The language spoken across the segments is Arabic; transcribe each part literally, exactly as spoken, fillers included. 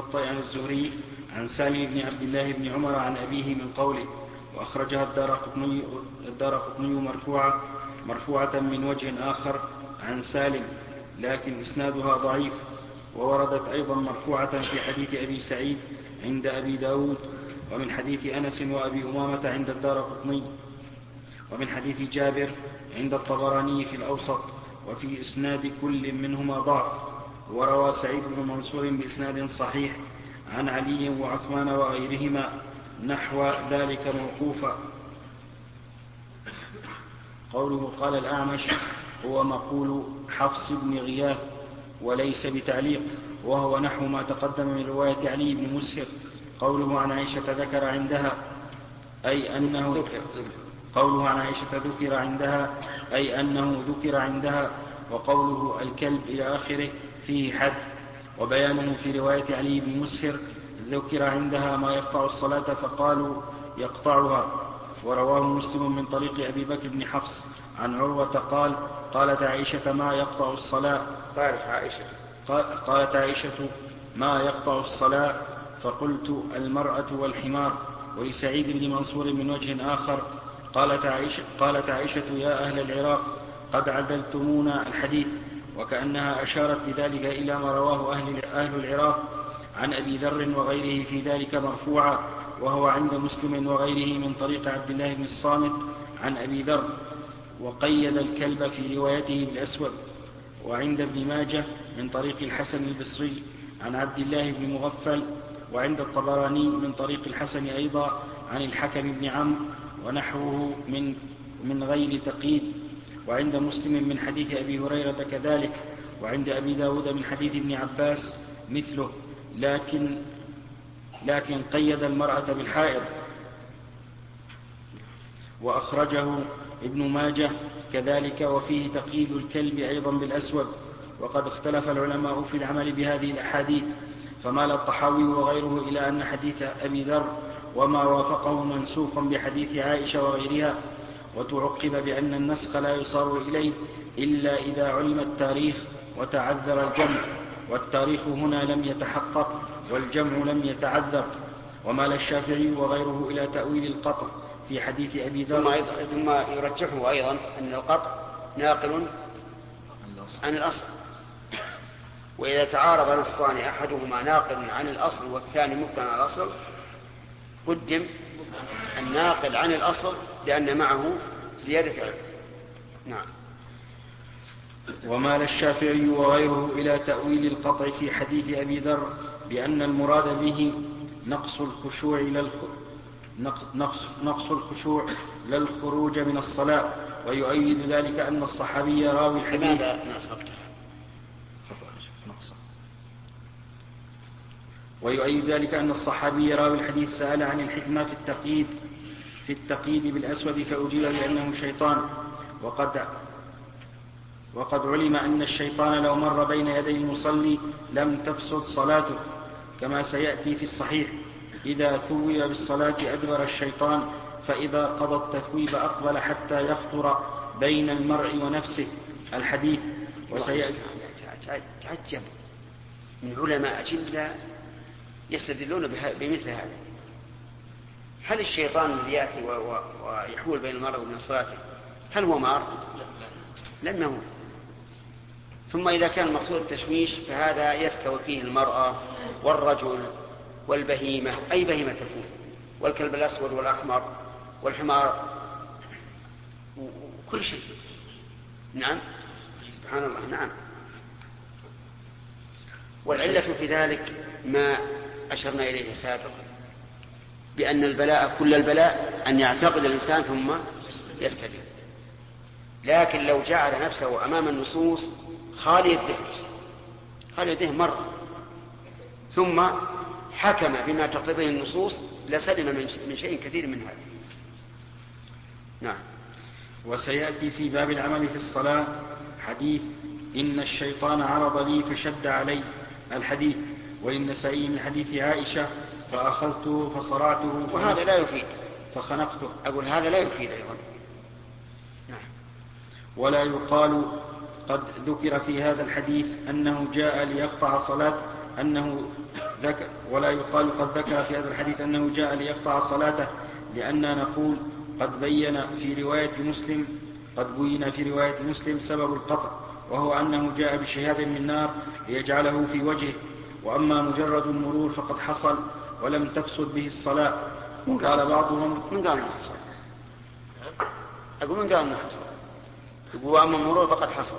الموطأ عن الزهري عن سالم بن عبد الله بن عمر عن أبيه من قوله. وأخرجها الدارقطني الدارقطني مرفوعة مرفوعة من وجه آخر عن سالم، لكن إسنادها ضعيف. ووردت أيضا مرفوعة في حديث أبي سعيد عند أبي داود، ومن حديث أنس وأبي أمامة عند الدارقطني، ومن حديث جابر عند الطبراني في الأوسط، وفي إسناد كل منهما ضعف. وروى سعيد بن منصور بإسناد صحيح عن علي وعثمان وغيرهما نحو ذلك موقوفا. قوله قال الأعمش هو مقول حفص بن غياث وليس بتعليق، وهو نحو ما تقدم من رواية علي بن مسهر. قوله عن عائشة ذكر عندها أي أنه قوله عن عائشة ذكر عندها أي أنه ذكر عندها، وقوله الكلب إلى آخره فيه حد. وبيانه في رواية علي بن مسهر ذكر عندها ما يقطع الصلاة فقالوا يقطعها. ورواه مسلم من طريق أبي بكر بن حفص عن عروة قال قالت عائشة ما يقطع الصلاة قالت عائشة قالت عائشة ما يقطع الصلاة فقلت المرأة والحمار. ولسعيد بن منصور من وجه آخر قالت عائشة, قالت عائشة يا أهل العراق قد عدلتمونا الحديث، وكأنها أشارت بذلك إلى ما رواه أهل, أهل العراق عن أبي ذر وغيره في ذلك مرفوعا، وهو عند مسلم وغيره من طريق عبد الله بن الصامت عن أبي ذر، وقيد الكلب في روايته بالأسود. وعند ابن ماجه من طريق الحسن البصري عن عبد الله بن مغفل، وعند الطبراني من طريق الحسن أيضا عن الحكم بن عمرو ونحوه من, من غير تقييد. وعند مسلم من حديث أبي هريرة كذلك، وعند أبي داود من حديث ابن عباس مثله، لكن, لكن قيد المرأة بالحائض. وأخرجه ابن ماجه كذلك، وفيه تقييد الكلب أيضا بالأسود. وقد اختلف العلماء في العمل بهذه الأحاديث، فمال الطحاوي وغيره إلى أن حديث أبي ذر وما وافقه منسوخ بحديث عائشة وغيرها، وتعقب بأن النسخ لا يصار إليه إلا إذا علم التاريخ وتعذر الجمع، والتاريخ هنا لم يتحقق والجمع لم يتعذر. ومال الشافعي وغيره إلى تأويل القطع في حديث أبي ذر. ثم يرجحه أيضا أن القطع ناقل عن الأصل، وإذا تعارض نصان أحدهما ناقل عن الأصل والثاني مبقى عن الأصل قدم الناقل عن الأصل لأن معه زيادة علم. نعم. ومال الشافعي وغيره إلى تأويل القطع في حديث أبي ذر بأن المراد به نقص الخشوع للخ... نقص... نقص الخشوع للخروج من الصلاة، ويؤيد ذلك أن الصحابي راوي الحديث. لماذا نصبته؟ ويؤيد ذلك أن الصحابي راوي الحديث سأل عن الحكمة في التقييد في التقييد بالأسود فأجيب بأنه شيطان، وقد وقد علم أن الشيطان لو مر بين يدي المصلي لم تفسد صلاته، كما سيأتي في الصحيح إذا ثوب بالصلاة أدبر الشيطان، فإذا قضى التثويب أقبل حتى يخطر بين المرء ونفسه الحديث. وسيأتي تعجب من علماء أجلة يستدلون بمثل هذا. هل الشيطان الذي يأتي ويحول بين المرء وبين صلاته هل هو مار؟ لم هو. ثم إذا كان المقصود التشويش فهذا يستوي فيه المرأة والرجل والبهيمة، أي بهيمة تكون، والكلب الأسود والأحمر والحمار وكل شيء. نعم سبحان الله. نعم. والعلة في ذلك ما أشرنا إليه سابقا بأن البلاء كل البلاء أن يعتقد الإنسان ثم يستدل. لكن لو جعل نفسه أمام النصوص خالي الذهن خالي الذهن مرة ثم حكم بما تقتضيه النصوص لسلم من شيء كثير من هذا. نعم. وسيأتي في باب العمل في الصلاة حديث إن الشيطان عرض لي فشد علي الحديث، وللنسائي من حديث عائشة فأخذته فصرعته وهذا لا يفيد فخنقته. أقول هذا لا يفيد أيضا. نعم. ولا يقال قد ذكر في هذا الحديث أنه جاء ليقطع صلاة أنه ذكر ولا يقال قد ذكر في هذا الحديث أنه جاء ليقطع صلاته، لأننا نقول قد بين في رواية مسلم قد بين في رواية مسلم سبب القطع، وهو أنه جاء بشهاب من نار ليجعله في وجهه، وأما مجرد المرور فقد حصل ولم تفسد به الصلاة. وقال بعضهم من قال انه حصل؟ أقول من قال انه حصل؟ يقول أما المرور فقد حصل.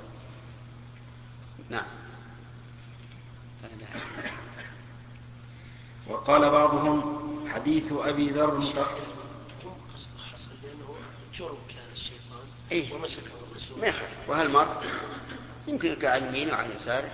نعم. وقال بعضهم حديث أبي ذر متأخر حصل لأنه جرم كان الشيطان إيه؟ ومسكه الرسول ما يخاف. وهالمر يمكن يقع على يمينه وعلى يساره.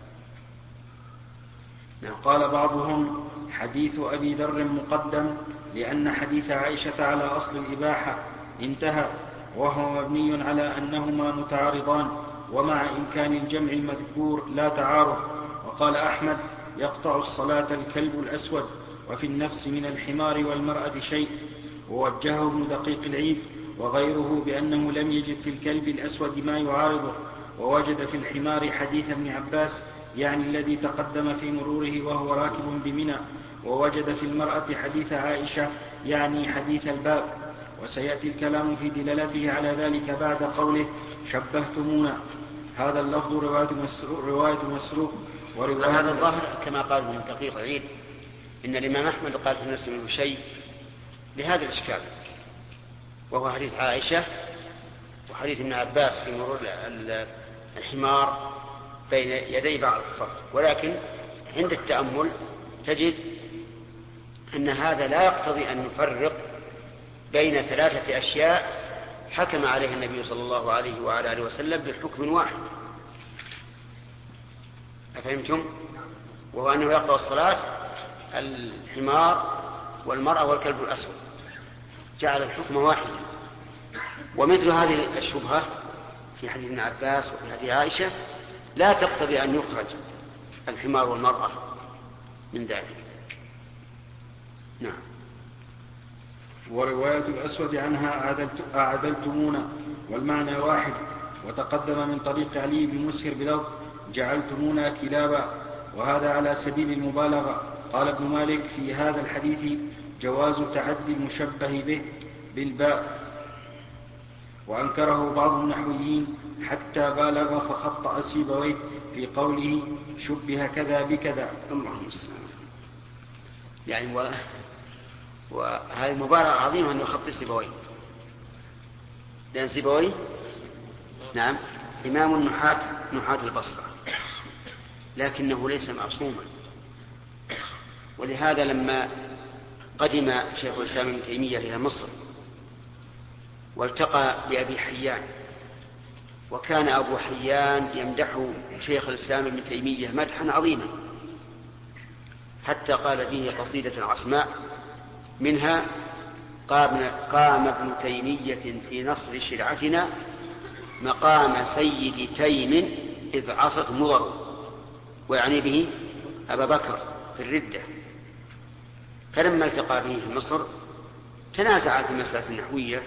نعم. وقال بعضهم حديث أبي ذر مقدم لأن حديث عائشة على أصل الإباحة انتهى، وهو مبني على أنهما متعارضان، ومع إمكان الجمع المذكور لا تعارض. وقال أحمد يقطع الصلاة الكلب الأسود، وفي النفس من الحمار والمرأة شيء. ووجهه ابن دقيق العيد وغيره بأنه لم يجد في الكلب الأسود ما يعارضه، ووجد في الحمار حديث ابن عباس يعني الذي تقدم في مروره وهو راكب بمنى، ووجد في المرأة حديث عائشة يعني حديث الباب. وسيأتي الكلام في دلالته على ذلك بعد قوله شبهتمونا. هذا اللفظ رواية مسروق, رواية مسروق ورواية هذا الظاهر كما قال ابن دقيق العيد إن الإمام أحمد قال في النفس منه شيء لهذا الإشكال، وهو حديث عائشة وحديث ابن عباس في مرور الحمار بين يدي بعض الصف. ولكن عند التأمل تجد أن هذا لا يقتضي أن نفرق بين ثلاثة أشياء حكم عليها النبي صلى الله عليه وعلى آله وسلم بحكم واحد. أفهمتم؟ وهو أنه يقطع الصلاة الحمار والمرأة والكلب الأسود، جعل الحكم واحدا. ومثل هذه الشبهة في حديث ابن عباس وفي حديث عائشة لا تقتضي أن يخرج الحمار والمرأة من ذلك. نعم. ورواية الأسود عنها أعدلتمونا والمعنى واحد. وتقدم من طريق علي بن مسهر بلفظ جعلتمونا كلابا، وهذا على سبيل المبالغة. قال ابن مالك في هذا الحديث جواز تعدي المشبه به بالباء، وأنكره بعض النحويين حتى بالغ فخطأ سيبويه في قوله شبه كذا بكذا. الله المستعان. يعني و... وهذه مبالغة عظيمة أن يخطئ سيبويه، لأن سيبويه نعم إمام النحاة نحاة البصرة، لكنه ليس معصوما. ولهذا لما قدم شيخ الإسلام ابن تيمية إلى مصر والتقى بأبي حيان، وكان أبو حيان يمدح شيخ الإسلام ابن تيمية مدحا عظيما، حتى قال به قصيدة عصماء منها قام ابن تيمية في نصر شرعتنا مقام سيد تيم إذ عصت مضر، ويعني به أبا بكر في الردة. فلما التقى به في مصر تنازع في مسألة النحوية،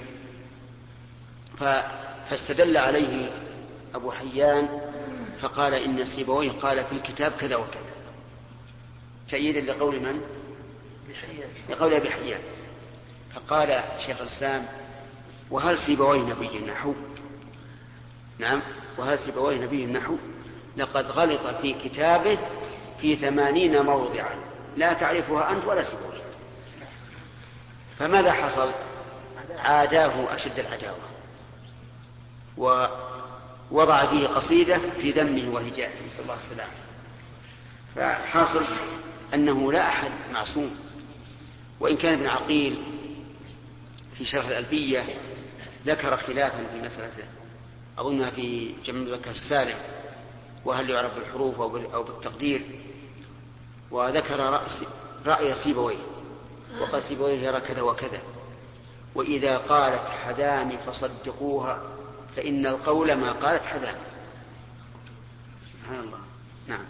فاستدل عليه أبو حيان فقال إن سيبويه قال في الكتاب كذا وكذا، تأييدا لقول من؟ لقول أبي حيان. فقال شيخ الإسلام وهل سيبويه نبي النحو؟ نعم، وهل سيبويه نبي النحو؟ لقد غلط في كتابه في ثمانين موضعا لا تعرفها أنت ولا سيبويه. فماذا حصل؟ عاداه أشد العداوة، ووضع فيه قصيدة في ذمه وهجائه نسأل الله السلامة. فحاصل أنه لا أحد معصوم. وإن كان ابن عقيل في شرح الألفية ذكر خلافا في مسألة أظنها في جمع المذكر السالم وهل يعرف بالحروف أو بالتقدير، وذكر رأس رأي سيبويه، وقال سيبويه يرى كذا وكذا، وإذا قالت حذان فصدقوها فإن القول ما قالت حذان. سبحان الله. نعم.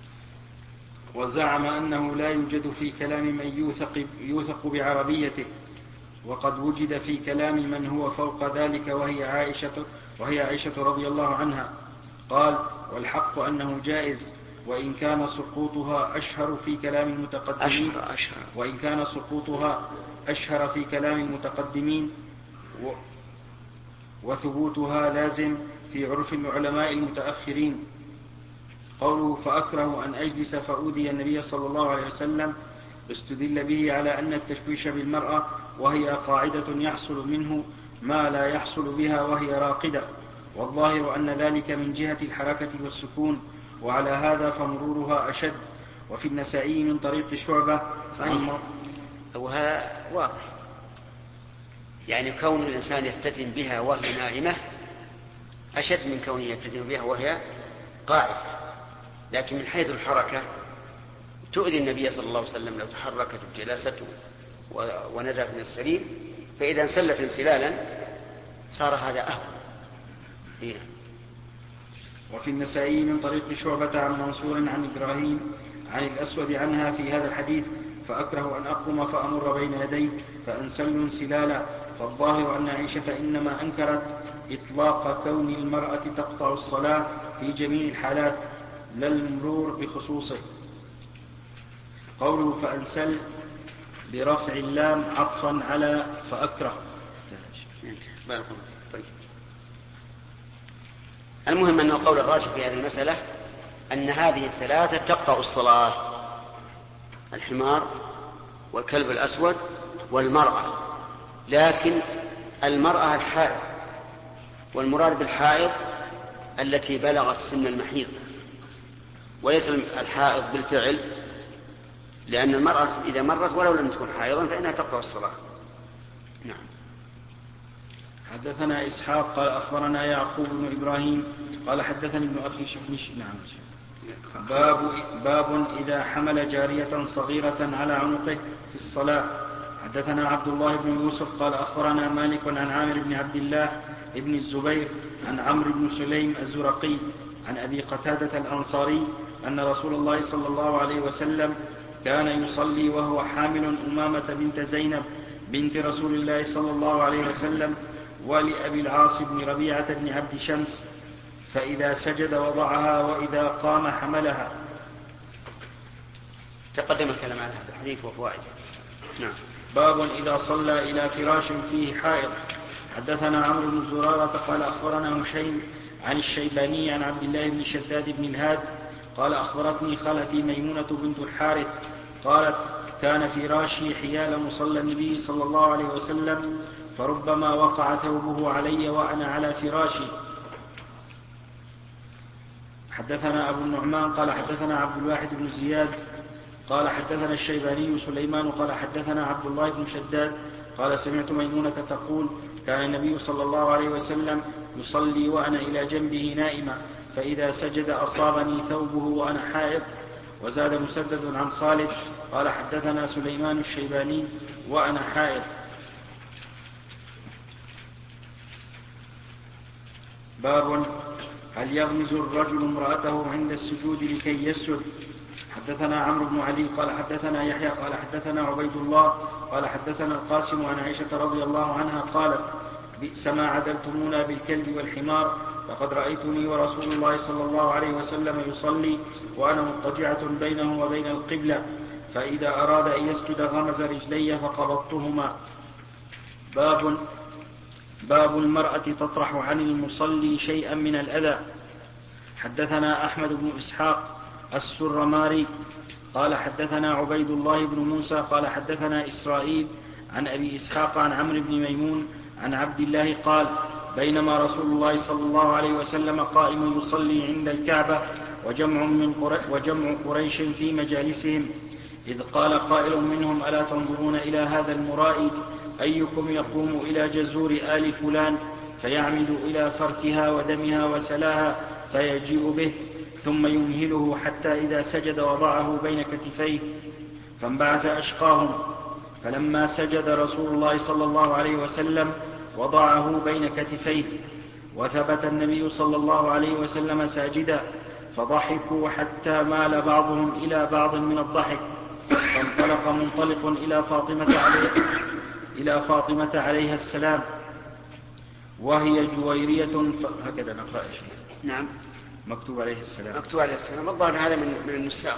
وزعم أنه لا يوجد في كلام من يوثق, يوثق بعربيته، وقد وجد في كلام من هو فوق ذلك وهي عائشة, وهي عائشة رضي الله عنها. قال والحق أنه جائز، وإن كان سقوطها أشهر في كلام المتقدمين أشهر أشهر وإن كان سقوطها أشهر في كلام المتقدمين و وثبوتها لازم في عرف العلماء المتأخرين. قوله فأكره أن أجلس فأوذي النبي صلى الله عليه وسلم استدل به على أن التشويش بالمرأة وهي قاعدة يحصل منه ما لا يحصل بها وهي راقدة، والظاهر أن ذلك من جهة الحركة والسكون، وعلى هذا فمرورها أشد. وفي النسائي من طريق شعبة صحيح، وهذا واضح، يعني كون الإنسان يفتتن بها وهي نائمة أشد من كونه يفتتن بها وهي قاعدة. لكن من حيث الحركة تؤذي النبي صلى الله عليه وسلم لو تحركت جلسته ونزلت من السرير، فإذا انسلت انسلالا صار هذا أهون. هنا. وفي النسائي من طريق شعبة عن منصور عن إبراهيم عن الأسود عنها في هذا الحديث فأكره أن أقوم فأمر بين يديه فأنسل انسلالا. فالظاهر أن عائشة إنما أنكرت إطلاق كون المرأة تقطع الصلاة في جميع الحالات لا المرور بخصوصه. قوله فأنسل برفع اللام عطفا على فأكره. طيب. المهم أن القول الراجح في هذه المسألة أن هذه الثلاثة تقطع الصلاة: الحمار والكلب الأسود والمرأة. لكن المرأة الحائض، والمراد بالحائض التي بلغت سن المحيض، وليس الحائض بالفعل، لأن المرأة إذا مرت ولو لم تكن حائضا فإنها تقطع الصلاة. نعم. حدثنا إسحاق قال أخبرنا يعقوب بن إبراهيم قال حدثني ابن أخي شبنش. نعم. باب, باب إذا حمل جارية صغيرة على عنقه في الصلاة. حدثنا عبد الله بن يوسف قال أخبرنا مالك عن عامر بن عبد الله ابن الزبير عن عمرو بن سليم الزرقي عن أبي قتادة الأنصاري أن رسول الله صلى الله عليه وسلم كان يصلي وهو حامل أمامة بنت زينب بنت رسول الله صلى الله عليه وسلم ولأبي العاص بن ربيعة بن عبد شمس، فإذا سجد وضعها وإذا قام حملها. تقدم الكلام على هذا الحديث وفوائده. نعم. باب إذا صلى إلى فراش فيه حائض. حدثنا عمرو بن زرارة قال أخبرنا هشيم عن الشيباني عن عبد الله بن شداد بن الهاد قال أخبرتني خالتي ميمونة بنت الحارث قالت كان فراشي حيال مصلى النبي صلى الله عليه وسلم فربما وقع ثوبه علي وأنا على فراشي. حدثنا أبو النعمان قال حدثنا عبد الواحد بن زياد قال حدثنا الشيباني سليمان قال حدثنا عبد الله بن شداد قال سمعت ميمونة تقول كان النبي صلى الله عليه وسلم يصلي وأنا إلى جنبه نائمة فإذا سجد أصابني ثوبه وأنا حائض. وزاد مسدد عن خالد قال حدثنا سليمان الشيباني وأنا حائض. باب هل يغمز الرجل امرأته عند السجود لكي يسجد. حدثنا عمرو بن علي قال حدثنا يحيى قال حدثنا عبيد الله قال حدثنا القاسم عن عائشة رضي الله عنها قالت بئس ما عدلتمونا بالكلب والحمار لقد رأيتني ورسول الله صلى الله عليه وسلم يصلي وأنا مضطجعة بينه وبين القبلة فإذا أراد أن يسجد غمز رجلي فقبضتهما. باب باب المرأة تطرح عن المصلي شيئا من الأذى. حدثنا أحمد بن إسحاق السرماري قال حدثنا عبيد الله بن موسى قال حدثنا إسرائيل عن أبي إسحاق عن عمرو بن ميمون عن عبد الله قال بينما رسول الله صلى الله عليه وسلم قائم يصلي عند الكعبة وجمع, من قري وجمع قريش في مجالسهم إذ قال قائل منهم ألا تنظرون إلى هذا المرائي أيكم يقوم إلى جزور آل فلان فيعمد إلى فرثها ودمها وسلاها فيجيء به ثم يمهله حتى إذا سجد وضعه بين كتفيه فانبعث أشقاهم فلما سجد رسول الله صلى الله عليه وسلم وضعه بين كتفيه وثبت النبي صلى الله عليه وسلم ساجدا فضحكوا حتى مال بعضهم إلى بعض من الضحك فانطلق منطلق إلى فاطمة عليه إلى فاطمة عليها السلام وهي جويرية ف... هكذا نقرأ شيء. نعم. مكتوب عليه السلام. مكتوب عليه السلام. الظاهر هذا من من النساخ.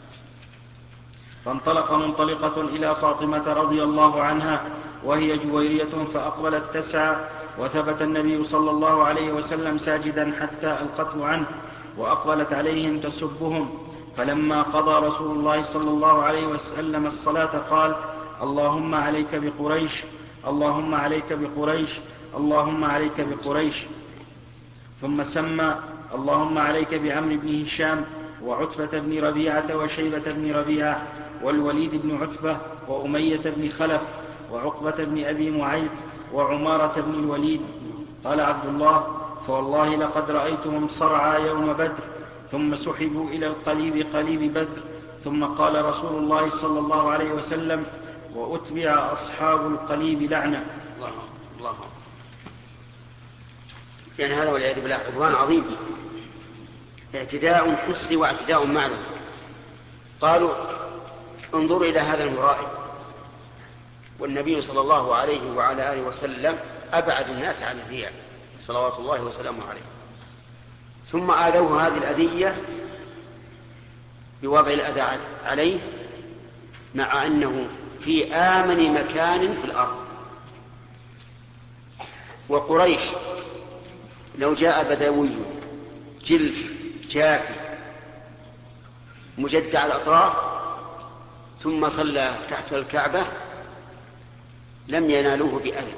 فانطلق منطلقة إلى فاطمة رضي الله عنها وهي جويرية فأقبلت تسعى، وثبت النبي صلى الله عليه وسلم ساجدا حتى ألقته عنه، وأقبلت عليهم تسبهم. فلما قضى رسول الله صلى الله عليه وسلم الصلاة قال: اللهم عليك بقريش، اللهم عليك بقريش، اللهم عليك بقريش. ثم سمى: اللهم عليك بعمرو بن هشام وعتبة بن ربيعة وشيبة بن ربيعة والوليد بن عتبة وأمية بن خلف وعقبة بن أبي معيط وعمارة بن الوليد. قال عبد الله: فوالله لقد رأيتهم صرعى يوم بدر، ثم سحبوا إلى القليب قليب بدر. ثم قال رسول الله صلى الله عليه وسلم: وأتبع أصحاب القليب لعنة. الله الله. يعني هذا والعياذ بالله عدوان عظيم، اعتداء حسي واعتداء معنوي. قالوا: انظروا إلى هذا المرائي، والنبي صلى الله عليه وعلى آله وسلم أبعد الناس عن الرياء صلوات الله وسلامه عليه، ثم آذوه هذه الأذية بوضع الأذى عليه مع أنه في آمن مكان في الأرض. وقريش لو جاء بدوي جلف جافي مجدع الأطراف ثم صلى تحت الكعبة لم ينالوه بأذى،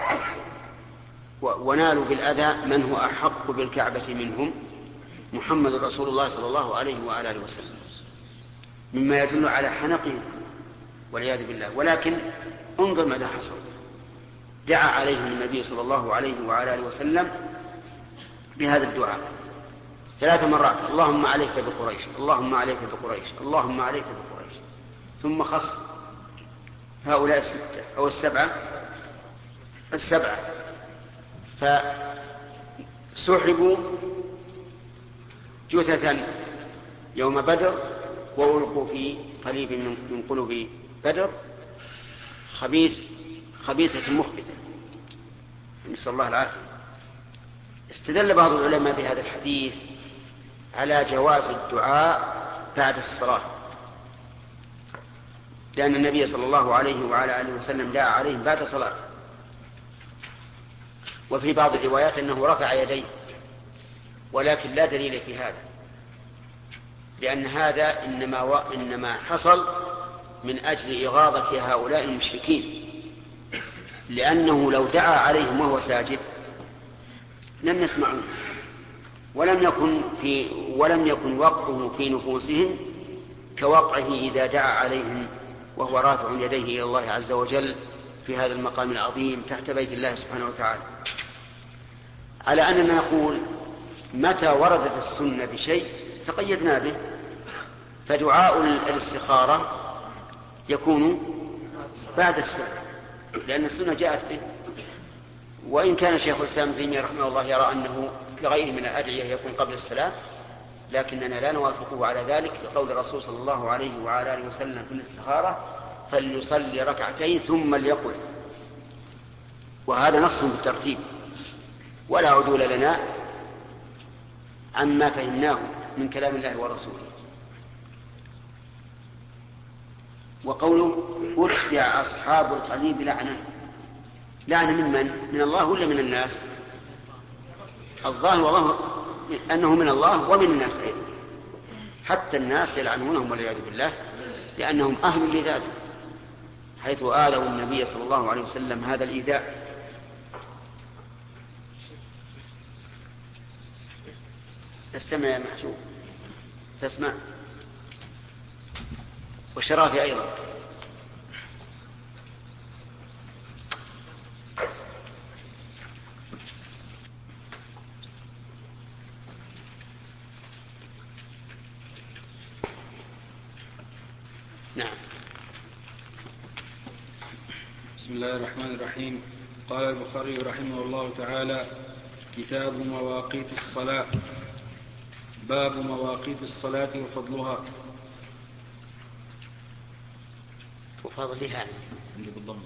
ونالوا بالأذى من هو أحق بالكعبة منهم، محمد رسول الله صلى الله عليه وعلى آله وسلم، مما يدل على حنقهم والعياذ بالله. ولكن انظر ماذا حصل. دعا عليهم النبي صلى الله عليه وعلى آله وسلم بهذا الدعاء ثلاث مرات: اللهم عليك بقريش، اللهم عليك بقريش، اللهم عليك بقريش. ثم خص هؤلاء الستة أو السبعة السبعة فسحبوا جثثا يوم بدر وألقوا في قليب من قلوب بدر خبيث خبيثة مخبثة، نسأل الله العافية. استدل بعض العلماء بهذا الحديث على جواز الدعاء بعد الصلاة، لأن النبي صلى الله عليه وعلى آله وسلم دعا عليهم بعد صلاة. وفي بعض الروايات أنه رفع يديه، ولكن لا دليل في هذا، لأن هذا إنما, و... إنما حصل من أجل إغاظة هؤلاء المشركين، لأنه لو دعا عليهم وهو ساجد لم يسمعوه، ولم يكن في ولم يكن وقعه في نفوسهم كوقعه إذا دعا عليهم وهو رافع يديه إلى الله عز وجل في هذا المقام العظيم تحت بيت الله سبحانه وتعالى. على أننا نقول متى وردت السنة بشيء تقيدنا به، فدعاء الاستخارة يكون بعد السنة لأن السنة جاءت به. وإن كان شيخ الإسلام ابن تيمية رحمه الله يرى أنه كغيره من الأدعية يكون قبل السلام، لكننا لا نوافقه على ذلك لقول الرسول صلى الله عليه وعلى آله وسلم في الاستخارة: فليصلي ركعتين ثم ليقل. وهذا نص بالترتيب، ولا عدول لنا عما فهمناه من كلام الله ورسوله. وقوله: أتبع أصحاب القليب لعنة، لعنة من من؟ من الله ولا من الناس؟ الظاهر والله أنه من الله ومن الناس أيضا، حتى الناس يلعنونهم والعياذ بالله لأنهم أهل لذلك، حيث آذوا النبي صلى الله عليه وسلم هذا الإيذاء. استمع يا محجوب، تسمع، والشرافي أيضا. نعم. بسم الله الرحمن الرحيم. قال البخاري رحمه الله تعالى: كتاب مواقيت الصلاة. باب مواقيت الصلاة وفضلها. وفضلها عندي بالضم.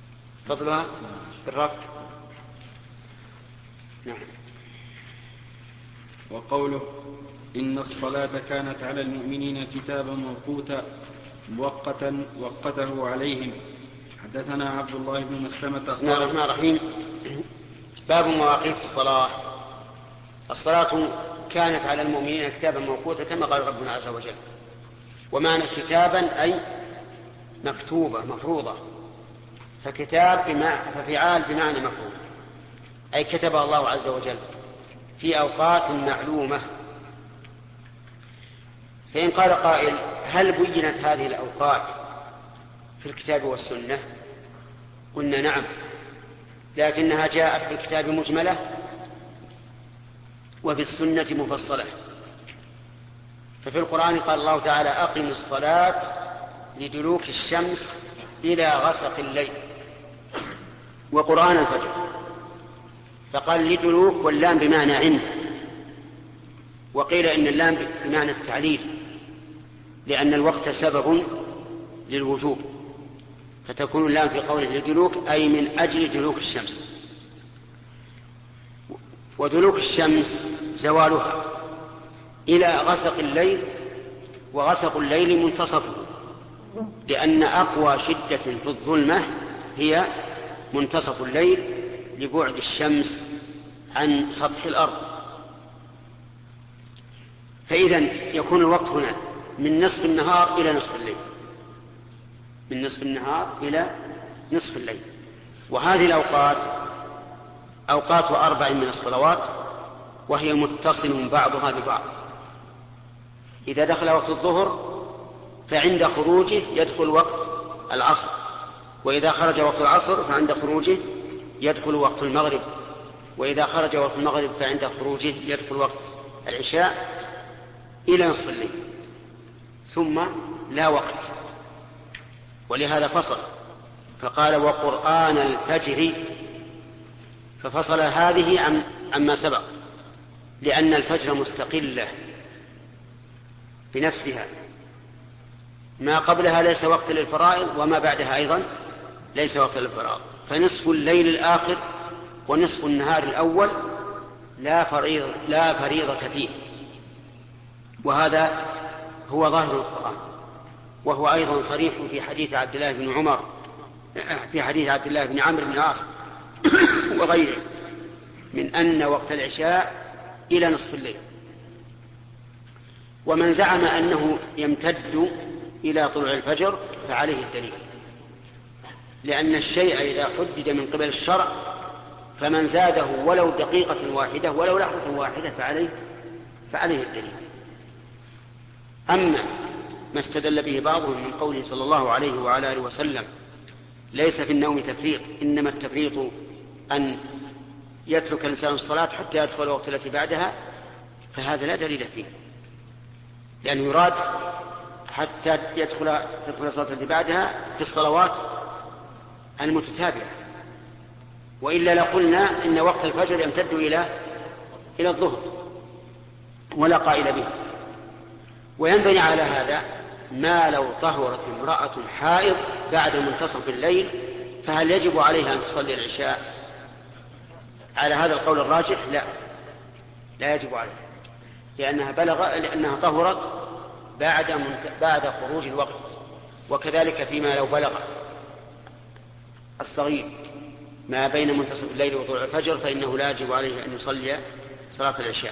فضلها بالرفع. نعم. وقوله إن الصلاة كانت على المؤمنين كتابا موقوتا مؤقتا وقته عليهم. حدثنا عبد الله بن مسلمة بسم الله الرحمن الرحيم. باب مواقيت الصلاة. الصلاة كانت على المؤمنين كتابا موقوتا كما قال ربنا عز وجل. ومعنى كتابا أي مكتوبة مفروضة، فكتاب ففعال بمعنى مفروض، أي كتب الله عز وجل في أوقات معلومة. فإن قال قائل هل بينت هذه الأوقات في الكتاب والسنة؟ قلنا نعم، لكنها جاءت في الكتاب مجملة وفي السنة مفصلة. ففي القرآن قال الله تعالى أقم الصلاة لدلوك الشمس إلى غسق الليل وقرآن الفجر، فقال لدلوك واللام بمعنى عند، وقيل إن اللام بمعنى التعليل لأن الوقت سبب للوجوب، فتكون اللام في قوله لدلوك أي من أجل دلوك الشمس. ودلوك الشمس زوالها إلى غسق الليل، وغسق الليل منتصفه، لأن أقوى شدة في الظلمة هي منتصف الليل لبعد الشمس عن سطح الأرض. فإذا يكون الوقت هنا من نصف النهار إلى نصف الليل، من نصف النهار إلى نصف الليل. وهذه الأوقات أوقات أربع من الصلوات، وهي متصل بعضها ببعض. إذا دخل وقت الظهر فعند خروجه يدخل وقت العصر، وإذا خرج وقت العصر فعند خروجه يدخل وقت المغرب، وإذا خرج وقت المغرب فعند خروجه يدخل وقت العشاء إلى نصف الليل، ثم لا وقت. ولهذا فصل فقال وقرآن الفجر، ففصل هذه عما سبق، لأن الفجر مستقلة بنفسها، ما قبلها ليس وقت للفرائض وما بعدها أيضا ليس وقت للفرائض. فنصف الليل الآخر ونصف النهار الأول لا فريضة, لا فريضة فيه، وهذا هو ظاهر القرآن، وهو أيضا صريح في حديث عبد الله بن عمر في حديث عبد الله بن عمرو بن العاص وغيره من أن وقت العشاء إلى نصف الليل. ومن زعم أنه يمتد إلى طلوع الفجر فعليه الدليل، لأن الشيء إذا حدد من قبل الشرع فمن زاده ولو دقيقة واحدة ولو لحظة واحدة فعليه فعليه الدليل. أما ما استدل به بعضهم من قوله صلى الله عليه وعلى آله وسلم ليس في النوم تفريط، إنما التفريط أن يترك الإنسان الصلاة حتى يدخل الوقت التي بعدها، فهذا لا دليل فيه، لأنه يراد حتى يدخل تدخل الصلاة التي بعدها في الصلوات المتتابعة، وإلا لقلنا إن وقت الفجر يمتد إلى إلى الظهر ولا قائل به. وينبني على هذا ما لو طهرت امرأة حائض بعد منتصف الليل فهل يجب عليها أن تصلي العشاء؟ على هذا القول الراجح لا لا يجب عليها، لأنها بلغ لأنها طهرت بعد منت... بعد خروج الوقت. وكذلك فيما لو بلغ الصغير ما بين منتصف الليل وطلوع الفجر فإنه لا يجب عليه أن يصلي صلاة العشاء.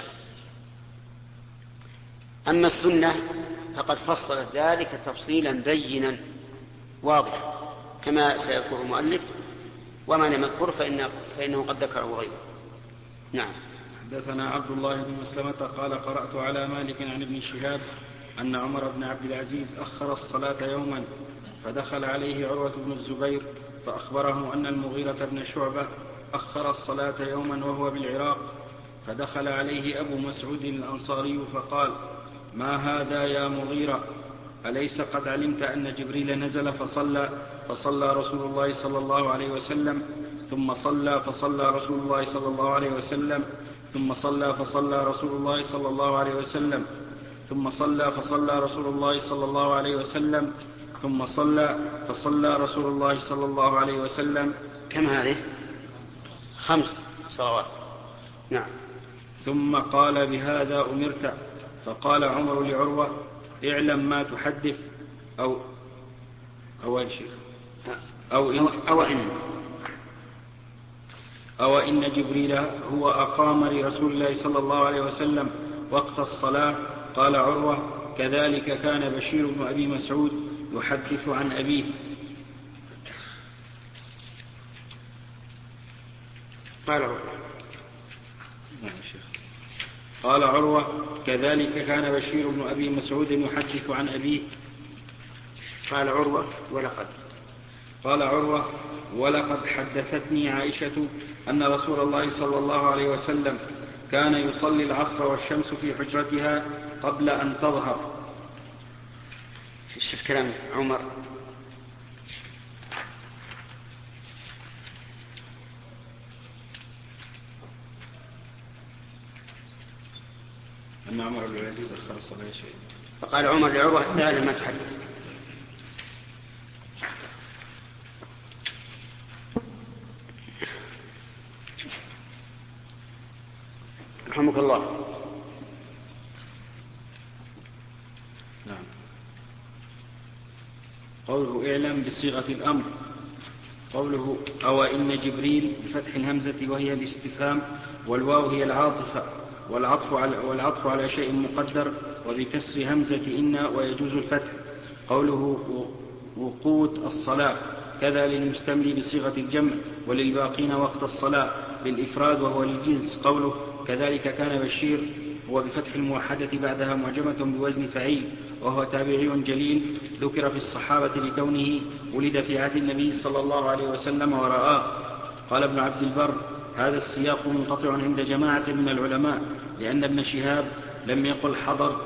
أما السنة فقد فصلت ذلك تفصيلا بينا واضحا كما سيذكر المؤلف، وما لم يذكر فإن فإنه قد ذكره غيره. نعم. حدثنا عبد الله بن مسلمة قال قرأت على مالك عن ابن شهاب أن عمر بن عبد العزيز أخر الصلاة يوما، فدخل عليه عروة بن الزبير فأخبره أن المغيرة بن شعبة أخر الصلاة يوما وهو بالعراق، فدخل عليه أبو مسعود الأنصاري فقال ما هذا يا مغيرة؟ أليس قد علمت أن جبريل نزل فصلى فصلى رسول الله صلى الله عليه وسلم ثم صلى فصلى رسول الله صلى الله عليه وسلم ثم صلى فصلى رسول الله صلى الله عليه وسلم ثم صلى فصلى رسول الله صلى الله عليه وسلم ثم صلى فصلى رسول الله صلى الله عليه وسلم. كم هذه؟ خمس صلوات. نعم. ثم قال بهذا أمرت. فقال عمر لعروة اعلم ما تحدث أو أو يا شيخ أو إن, أو إن أو إن جبريل هو أقام لرسول الله صلى الله عليه وسلم وقت الصلاة. قال عروة كذلك كان بشير بن أبي مسعود يحدث عن أبيه. قال عروة قال عروة كذلك كان بشير بن أبي مسعود يحدث عن أبيه. قال عروة ولقد قال عروة ولقد حدثتني عائشة أن رسول الله صلى الله عليه وسلم كان يصلي العصر والشمس في حجرتها قبل أن تظهر. شوف كلام عمر. أن عمر بن العزيز أخر الصلاة شيء. فقال عمر لعروة لا لما تحدث. رحمك الله. نعم. قوله اعلم بصيغة الأمر. قوله أو إن جبريل بفتح الهمزة وهي الاستفهام والواو هي العاطفة والعطف على, والعطف على شيء مقدر وبكسر همزة إن ويجوز الفتح. قوله وقوت الصلاة كذا للمستمر بصيغة الجمع وللباقين وقت الصلاة بالإفراد وهو للجنس. قوله كذلك كان بشير هو بفتح الموحدة بعدها معجمة بوزن فعيل وهو تابعي جليل ذكر في الصحابة لكونه ولد في عهد النبي صلى الله عليه وسلم ورآه. قال ابن عبد البر هذا السياق منقطع عند جماعة من العلماء لأن ابن شهاب لم يقل حضرت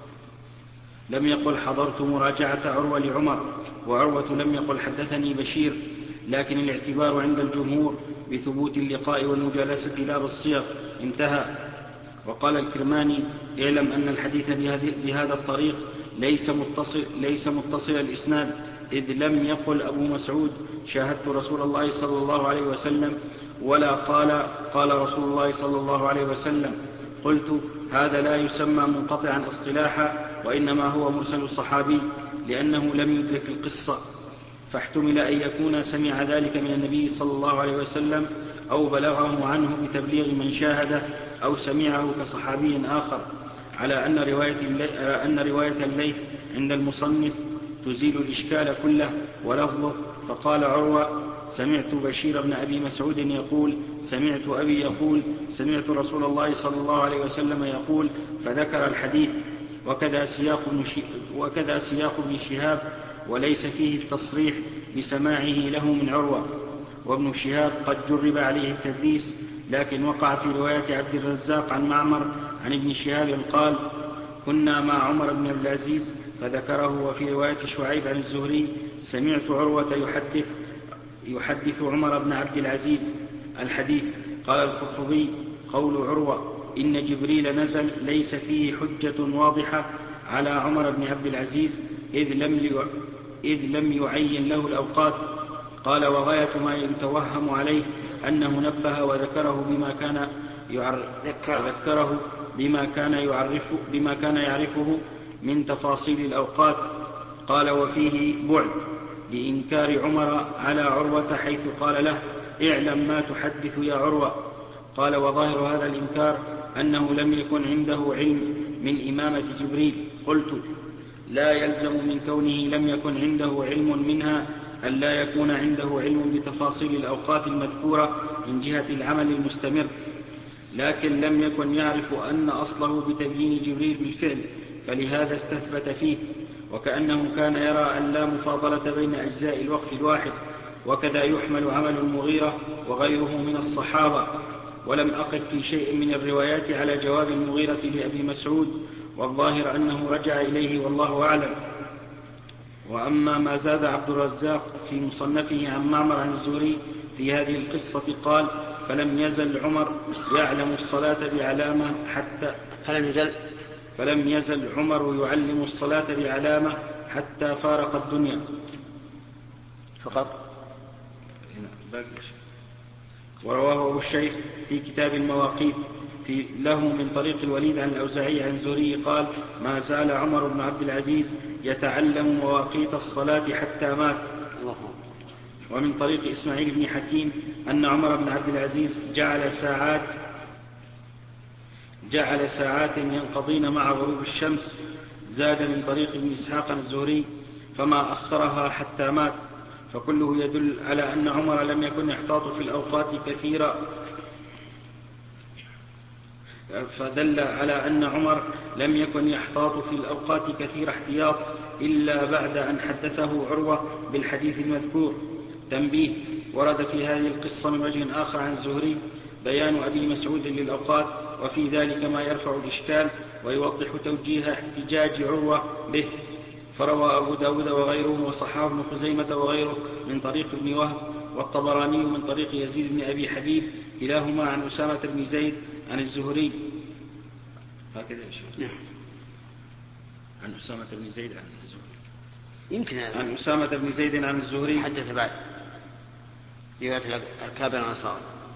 لم يقل حضرت مراجعة عروة لعمر وعروة لم يقل حدثني بشير، لكن الاعتبار عند الجمهور بثبوت اللقاء والمجالسة لا بالصيغ. انتهى. وقال الكرماني اعلم أن الحديث بهذا الطريق ليس متصل, ليس متصل الإسناد إذ لم يقل أبو مسعود شاهدت رسول الله صلى الله عليه وسلم ولا قال قال رسول الله صلى الله عليه وسلم. قلت هذا لا يسمى منقطعا اصطلاحا وإنما هو مرسل الصحابي لأنه لم يدرك القصة، فاحتمل أن يكون سمع ذلك من النبي صلى الله عليه وسلم أو بلغه عنه بتبليغ من شاهده أو سمعه كصحابي آخر، على أن رواية, أن رواية الليث عند المصنف تزيل الإشكال كله ولفظه. فقال عروة سمعت بشير بن أبي مسعود يقول سمعت أبي يقول سمعت رسول الله صلى الله عليه وسلم يقول فذكر الحديث. وكذا سياق ابن, وكذا سياق ابن شهاب وليس فيه التصريح بسماعه له من عروة. وابن شهاب قد جرب عليه التدليس لكن وقع في رواية عبد الرزاق عن معمر عن ابن شهاب قال كنا مع عمر بن عبد العزيز فذكره. وفي رواية شعيب عن الزهري سمعت عروة يحدث يحدث عمر بن عبد العزيز الحديث. قال القرطبي قول عروة إن جبريل نزل ليس فيه حجة واضحة على عمر بن عبد العزيز إذ لم إذ لم يعين له الأوقات. قال وغاية ما يتوهم عليه أنه نبه وذكره بما كان يذكره بما كان يعرف بما كان يعرفه من تفاصيل الأوقات. قال وفيه بعد لإنكار عمر على عروة حيث قال له اعلم ما تحدث يا عروة. قال وظاهر هذا الإنكار أنه لم يكن عنده علم من إمامة جبريل. قلت لا يلزم من كونه لم يكن عنده علم منها أن لا يكون عنده علم بتفاصيل الأوقات المذكورة من جهة العمل المستمر، لكن لم يكن يعرف أن أصله بتبيين جبريل بالفعل فلهذا استثبت فيه. وكأنه كان يرى أن لا مفاضلة بين أجزاء الوقت الواحد. وكذا يحمل عمل المغيرة وغيره من الصحابة. ولم أقف في شيء من الروايات على جواب المغيرة لأبي مسعود والظاهر أنه رجع إليه والله أعلم. وأما ما زاد عبد الرزاق في مصنفه عن معمر عن الزهري في هذه القصة قال فلم يزل عمر يعلم الصلاة بعلامة حتى فلم يزل فلم يزل عمر يعلم الصلاة بعلامة حتى فارق الدنيا. فقط ورواه أبو الشيخ في كتاب المواقيت في له من طريق الوليد عن الأوزاعي عن الزهري قال ما زال عمر بن عبد العزيز يتعلم مواقيت الصلاة حتى مات. ومن طريق إسماعيل بن حكيم أن عمر بن عبد العزيز جعل ساعات جعل ساعات ينقضين مع غروب الشمس. زاد من طريق ابن إسحاق الزهري فما أخرها حتى مات. فكله يدل على أن عمر لم يكن يحتاط في الأوقات كثيرا فدل على أن عمر لم يكن يحتاط في الأوقات كثير احتياط إلا بعد أن حدثه عروة بالحديث المذكور. تنبيه: ورد في هذه القصة من وجه آخر عن الزهري بيان أبي مسعود للأوقات وفي ذلك ما يرفع الإشكال ويوضح توجيه احتجاج عروة به. فروى أبو داود وغيره وصححه ابن خزيمة وغيره من طريق ابن وهب والطبراني من طريق يزيد بن أبي حبيب كلاهما عن أسامة بن زيد عن الزهري. هكذا يا شيخ. عن أسامة بن زيد عن الزهري يمكن عن أسامة بن زيد عن الزهري حدث بعد رواية أركاب الأنصار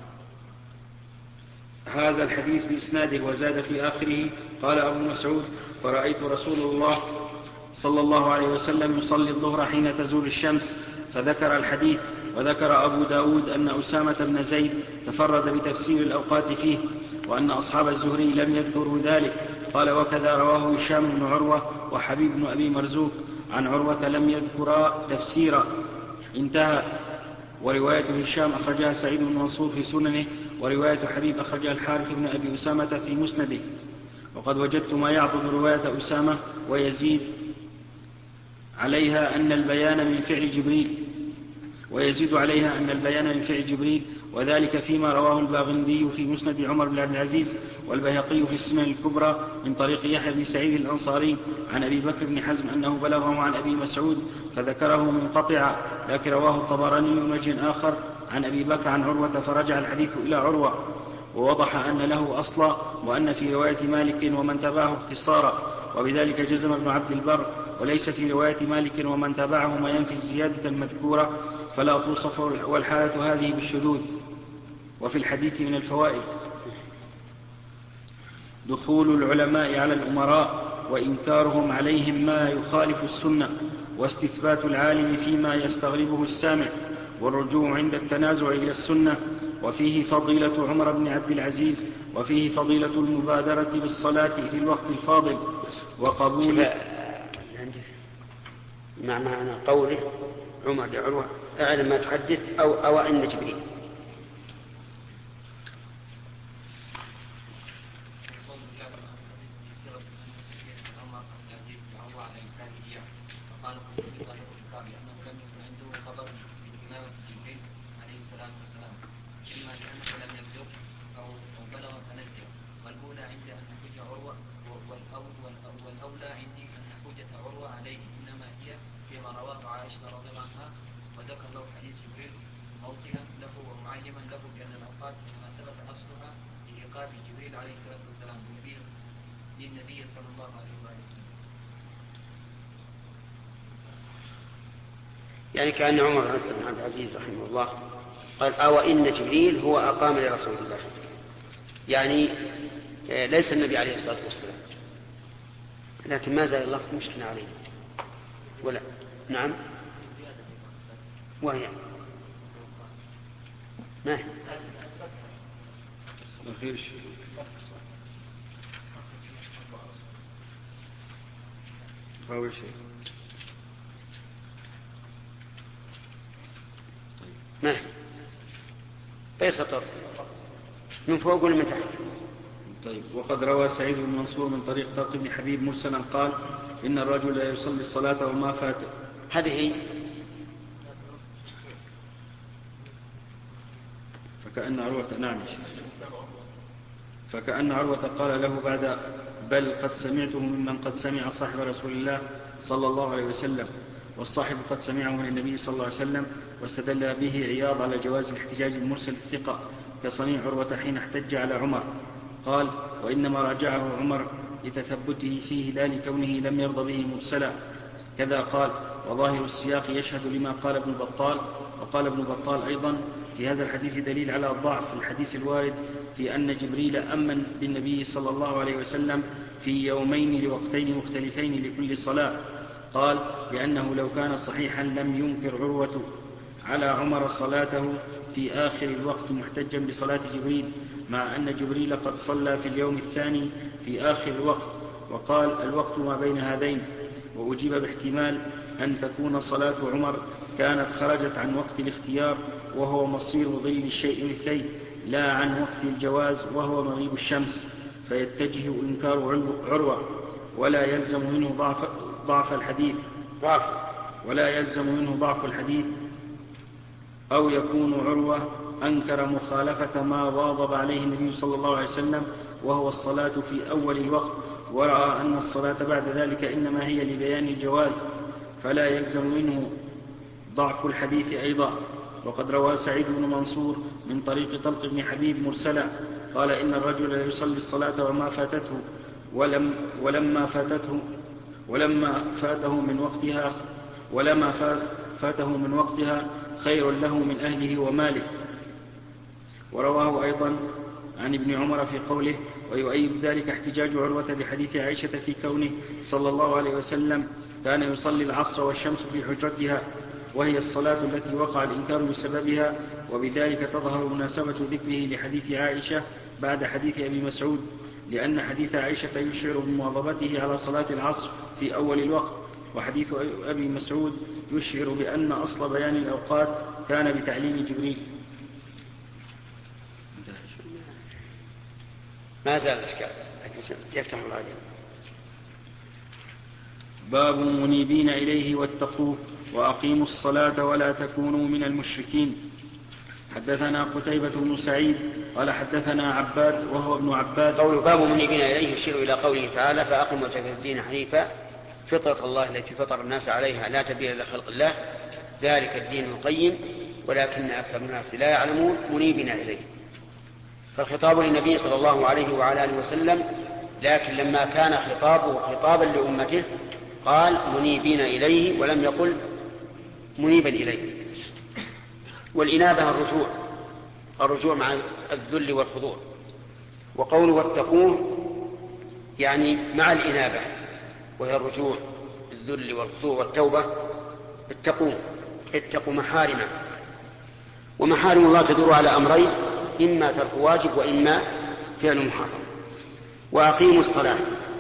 هذا الحديث بإسناده. وزاد في آخره قال أبو مسعود فرأيت رسول الله صلى الله عليه وسلم يصلي الظهر حين تزول الشمس، فذكر الحديث. وذكر أبو داود أن أسامة بن زيد تفرد بتفسير الأوقات فيه وأن أصحاب الزهري لم يذكروا ذلك. قال وكذا رواه هشام بن عروة وحبيب بن أبي مرزوق عن عروة لم يذكرا تفسيرا. انتهى. ورواية هشام أخرجها سعيد بن منصور في سننه ورواية حبيب أخرجها الحارث بن أبي أسامة في مسنده. وقد وجدت ما يعضد رواية أسامة ويزيد عليها أن البيان من فعل جبريل ويزيد عليها أن البيان من فعل جبريل وذلك فيما رواه الباغندي في مسند عمر بن عبد العزيز والبيهقي في السنن الكبرى من طريق يحيى بن سعيد الأنصاري عن أبي بكر بن حزم أنه بلغه عن أبي مسعود فذكره منقطعا، لكن رواه الطبراني من وجه آخر عن أبي بكر عن عروة فرجع الحديث إلى عروة ووضح أن له أصلا وأن في رواية مالك ومن تبعه اختصارا. وبذلك جزم ابن عبد البر وليس في رواية مالك ومن تبعه ما ينفي الزيادة المذكورة فلا توصف والحالة هذه بالشذوذ. وفي الحديث من الفوائد دخول العلماء على الأمراء وإنكارهم عليهم ما يخالف السنة واستثبات العالم فيما يستغربه السامع والرجوع عند التنازع إلى السنة. وفيه فضيلة عمر بن عبد العزيز وفيه فضيلة المبادرة بالصلاة في الوقت الفاضل وقبول مع معنى قوله عمر لعروة أعلم ما تحدث أو أوائل جبريل. يعني كأن عمر بن عبد العزيز رحمه الله قال أو إن جبريل هو أقام لرسول الله، يعني ليس النبي عليه الصلاة والسلام، لكن ما زال اللفظ مشكل عليه ولا نعم وهي ما هي أول شيء ما بيسطر من فوق ولا من تحت. طيب. وقد روى سعيد بن منصور من طريق طارق بن حبيب مرسلا قال إن الرجل لا يصلي الصلاة وما فات. هذه فكأن عروة نعم فكأن عروة قال له بعد بل قد سمعته ممن قد سمع صاحب رسول الله صلى الله عليه وسلم، والصاحب قد سمعه من النبي صلى الله عليه وسلم، واستدل به عياض على جواز الاحتجاج المرسل الثقة كصنيع عروة حين احتج على عمر. قال وإنما راجعه عمر لتثبته فيه لا لكونه لم يرضى به مرسلا. كذا قال وظاهر السياق يشهد لما قال ابن بطال وقال ابن بطال أيضا في هذا الحديث دليل على ضعف الحديث الوارد في أن جبريل أمن بالنبي صلى الله عليه وسلم في يومين لوقتين مختلفين لكل صلاة. قال لأنه لو كان صحيحا لم ينكر عروة على عمر صلاته في آخر الوقت محتجا بصلاة جبريل، مع أن جبريل قد صلى في اليوم الثاني في آخر الوقت، وقال الوقت ما بين هذين. وأجيب باحتمال أن تكون صلاة عمر كانت خرجت عن وقت الاختيار وهو مصير ظل الشيء مثليه، لا عن وقت الجواز وهو مغيب الشمس، فيتجه إنكار عروة ولا يلزم منه ضعف, ضعف الحديث ضعف ولا يلزم منه ضعف الحديث أو يكون عروة أنكر مخالفة ما واظب عليه النبي صلى الله عليه وسلم وهو الصلاة في أول الوقت، ورأى أن الصلاة بعد ذلك إنما هي لبيان الجواز، فلا يلزم منه ضعف الحديث أيضا. وقد روى سعيد بن منصور من طريق طلق بن حبيب مرسلا قال إن الرجل لا يصلي الصلاة وما فاتته ولم ولما فاتته ولما فاته من وقتها ولما فاته من وقتها خير له من أهله وماله. ورواه أيضا عن ابن عمر في قوله ويؤيد ذلك احتجاج عروة بحديث عائشة في كونه صلى الله عليه وسلم كان يصلي العصر والشمس في حجرتها، وهي الصلاة التي وقع الإنكار بسببها، وبذلك تظهر مناسبة ذكره لحديث عائشة بعد حديث أبي مسعود، لأن حديث عائشة يشعر بمواظبته على صلاة العصر في أول الوقت، وحديث أبي مسعود يشعر بأن أصل بيان الأوقات كان بتعليم جبريل. ما زال الإشكال لكن يفتح الله عليه. باب منيبين إليه واتقوه وأقيموا الصلاة ولا تكونوا من المشركين. حدثنا قتيبة بن سعيد قال حدثنا عباد وهو ابن عباد. قول باب منيبين إليه يشير إلى قوله تعالى فأقم وجهك الدين حنيفا فطرة الله التي فطر الناس عليها لا تبديل لخلق الله ذلك الدين القيم ولكن أكثر الناس لا يعلمون منيبين إليه. فالخطاب للنبي صلى الله عليه وعلى آله وسلم، لكن لما كان خطابه خطابا لأمته قال منيبين إليه ولم يقل منيبا إليه. والإنابة الرجوع الرجوع مع الذل والخضوع. وقوله واتقوه يعني مع الإنابة وهي الرجوع الذل والخضوع والتوبة. اتقوا اتقوا محارمه، ومحارم الله تدور على أمرين إما ترك واجب وإما فعل محرم. وأقيموا الصلاة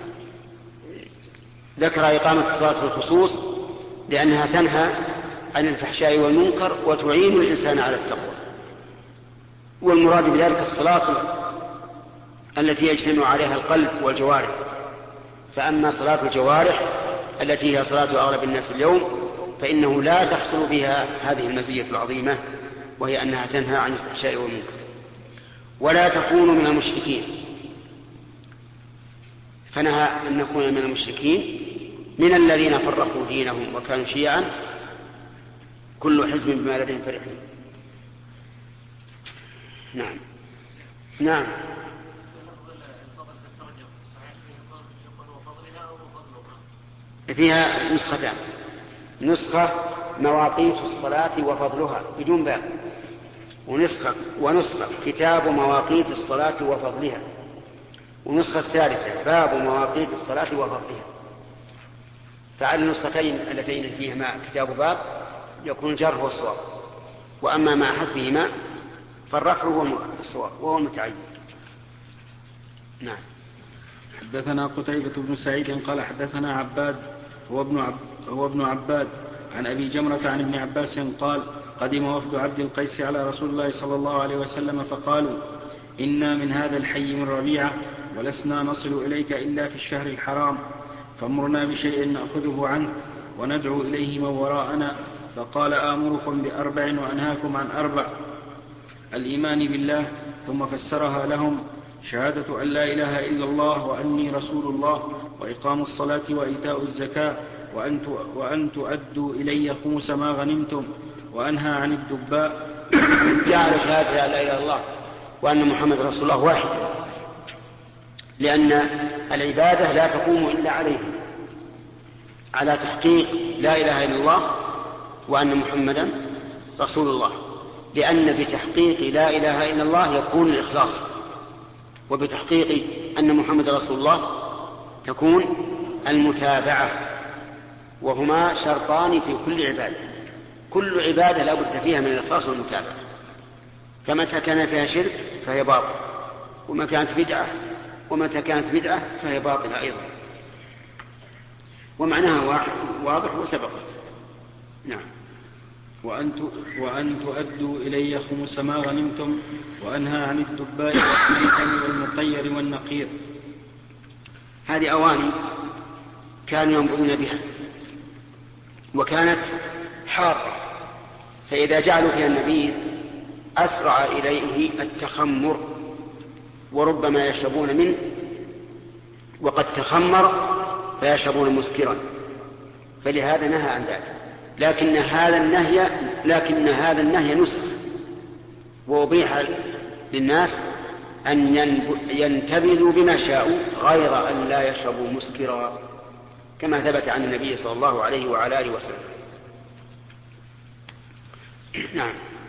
ذكر إقامة الصلاة بالخصوص لأنها تنهى عن الفحشاء والمنكر وتعين الإنسان على التقوى، والمراد بذلك الصلاة التي يجتمع عليها القلب والجوارح. فأما صلاة الجوارح التي هي صلاة أغلب الناس اليوم فإنه لا تحصل بها هذه المزية العظيمة، وهي أنها تنهى عن الفحشاء والمنكر. ولا تكونوا من المشركين، فنهى أن نكون من المشركين من الذين فرقوا دينهم وكانوا شيعا كل حزب بما لديهم فرحون. نعم نعم فيها نسختان، نسخة مواقيت الصلاة وفضلها بدون باب، ونسخة ونسخة كتاب مواقيت الصلاة وفضلها، ونسخة ثالثة باب مواقيت الصلاة وفضلها. فعلى النسختين اللتين فيهما كتاب باب يكون الجر هو الصواب، وأما مع حذفهما فالرفع هو الصواب وهو المتعين. نعم. حدثنا قتيبة بن سعيد قال حدثنا عباد هو ابن, عب هو ابن عباد عن أبي جمرة عن ابن عباس قال قدم وفد عبد القيس على رسول الله صلى الله عليه وسلم فقالوا إنا من هذا الحي من ربيعة ولسنا نصل إليك إلا في الشهر الحرام، فامرنا بشيء نأخذه عنك وندعو إليه من وراءنا. فقال آمركم بأربع وأنهاكم عن أربع: الإيمان بالله، ثم فسرها لهم: شهادة أن لا إله إلا الله وأني رسول الله، وإقام الصلاة وإيتاء الزكاة، وأن تؤدوا إلي خمس ما غنمتم، وأنهى عن الدباء. جعل شهادة أن لا إله إلا الله وأن محمد رسول الله واحد، لأن العبادة لا تقوم إلا عليه، على تحقيق لا إله إلا الله وأن محمدا رسول الله، لأن بتحقيق لا إله إلا الله يكون الإخلاص، وبتحقيق أن محمد رسول الله تكون المتابعة، وهما شرطان في كل عبادة. كل عبادة لا بد فيها من الإخلاص والمتابعة، فمتى كان فيها شرك فهي باطل، وما كانت بدعة ومتى كانت بدعة فهي باطلة أيضا، ومعناها واضح وسبقت. نعم. وأن وأن تؤدوا إلي خمس ما غنمتم، وأنهى عن الدباء والميتم والمطير والنقير. هذه أواني كانوا ينبغون بها، وكانت حارة، فإذا جعلوا فيها النبيذ أسرع إليه التخمر، وربما يشربون منه وقد تخمر فيشربون مسكرا، فلهذا نهى عن ذلك. لكن هذا النهي لكن هذا النهي نسخ، وأبيح للناس أن ينتبذوا بما شاءوا غير أن لا يشربوا مسكرا، كما ثبت عن النبي صلى الله عليه وعلى آله وسلم. نعم.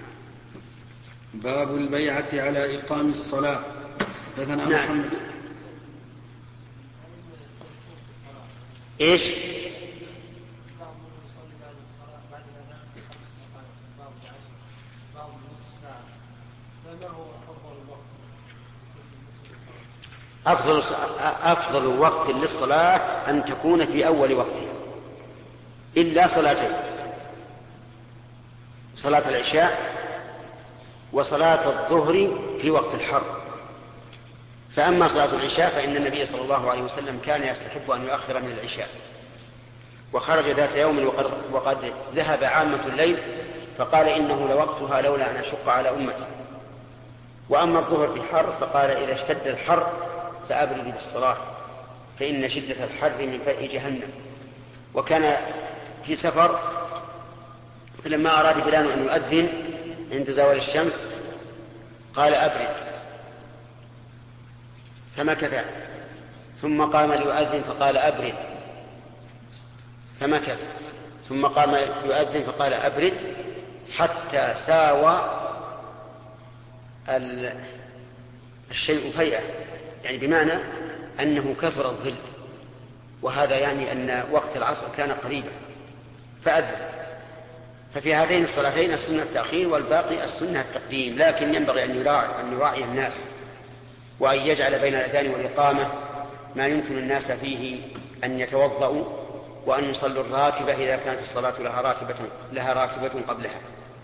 باب البيعة على إقام الصلاة. حدثنا نعم. محمد. إيش؟ أفضل أفضل وقت للصلاة أن تكون في أول وقتها، إلا صلاتين: صلاة العشاء وصلاة الظهر في وقت الحر. فأما صلاة العشاء فإن النبي صلى الله عليه وسلم كان يستحب أن يؤخر من العشاء، وخرج ذات يوم وقد, وقد ذهب عامة الليل فقال إنه لوقتها لولا أن أشق على أمتي. وأما الظهر في الحر فقال إذا اشتد الحر فأبردي بالصلاة فإن شدة الحر من فيء جهنم. وكان في سفر، فلما أراد بلال أن يؤذن عند زوال الشمس قال أبرد، فمكث، ثم قام ليؤذن فقال أبرد، فمكث، ثم قام ليؤذن فقال أبرد، حتى ساوى الشيء فيئة، يعني بمعنى أنه كثر الظل، وهذا يعني أن وقت العصر كان قريبا فأذن. ففي هذين الصلاتين السنة التأخير، والباقي السنة التقديم، لكن ينبغي أن يراعي, أن يراعي الناس، وأن يجعل بين الأذان والإقامة ما يمكن الناس فيه أن يتوضأوا وأن يصلوا الراتبة إذا كانت الصلاة لها راتبة, لها راتبة قبلها.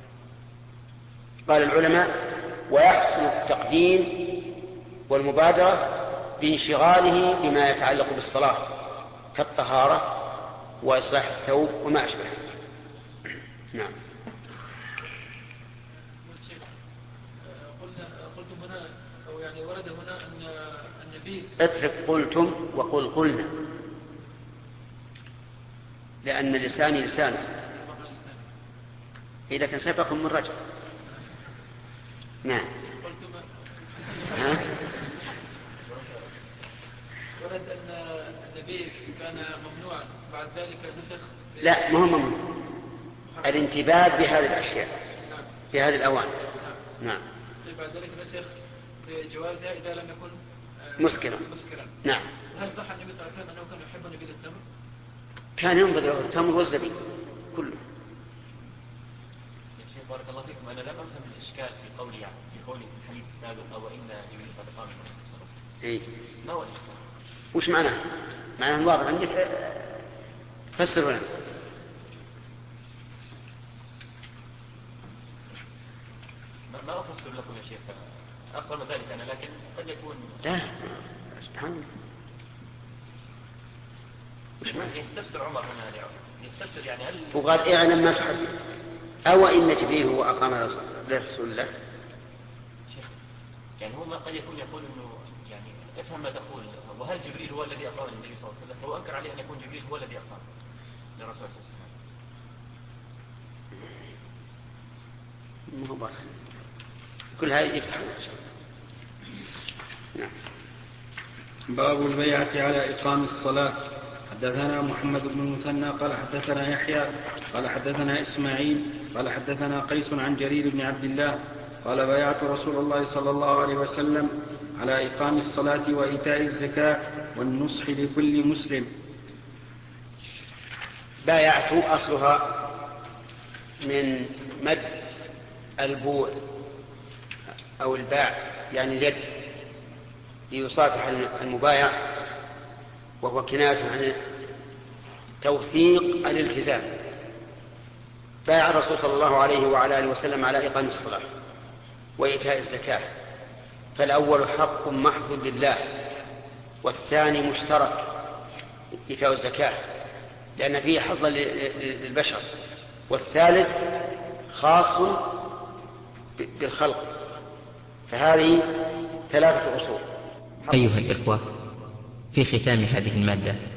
قال العلماء: ويحصل التقديم والمبادرة بانشغاله بما يتعلق بالصلاة كالطهارة وإصلاح الثوب وما أشبه. نعم. قلتم هنا، أو يعني ورد هنا أن النبي اترك قلتم وقل قلنا، لأن لساني لسانه، إذا كان سبق من رجل. نعم. ها؟ ورد أن النبي كان ممنوعا، بعد ذلك نسخ. لا، ما هو ممنوع الانتباه بهذه الأشياء في هذه الأوان. نعم. بعد ذلك نسخ بجوازها إذا لم يكن مسكرا. مسكرا. نعم. هل صح النبي صلى الله عليه وسلم أنه كان يحب نبيذ التمر؟ كان ينبذ له التمر والزبيب كله. يا شيخ بارك الله فيكم، أنا لم أفهم الإشكال في قولي يعني في قولي في الحديث السابق أو إن جبريل قد قام من الرسول. إيه. ما هو الإشكال؟ وش معناه؟ معناه واضح عندك، فسر لنا. ما أفسر لكم يا شيخ، أصلا ذلك أنا، لكن قد يكون لا سبحان الله. وش معناه؟ يستفسر عمر هنا يعني يستفسر يعني هل وقال اعلم ما تحدث، أو إن جبريل هو أقام لرسول الله. شيخ يعني هو ما قد يكون يقول إنه يعني افهم ما تقول، وهل جبريل هو الذي أقام النبي صلى الله عليه وسلم؟ هو أنكر عليه أن يكون جبريل هو الذي أقام للرسول صلى الله عليه وسلم. ما هو بارك كل هاي يفتح. نعم. باب البيعة على إقام الصلاة. حدثنا محمد بن المثنى قال حدثنا يحيى قال حدثنا إسماعيل قال حدثنا قيس عن جرير بن عبد الله قال بايعت رسول الله صلى الله عليه وسلم على إقام الصلاة وإيتاء الزكاة والنصح لكل مسلم. بايعت أصلها من مد البوع أو الباع يعني اليد ليصافح المبايع، وهو كناية عن توثيق الالتزام. بايع الرسول صلى الله عليه وعلى آله وسلم على إقام الصلاة وإيتاء الزكاة، فالأول حق محض لله، والثاني مشترك إيتاء الزكاة لأن فيه حظا للبشر، والثالث خاص بالخلق. فهذه ثلاثة أصول. أيها الإخوة، في ختام هذه المادة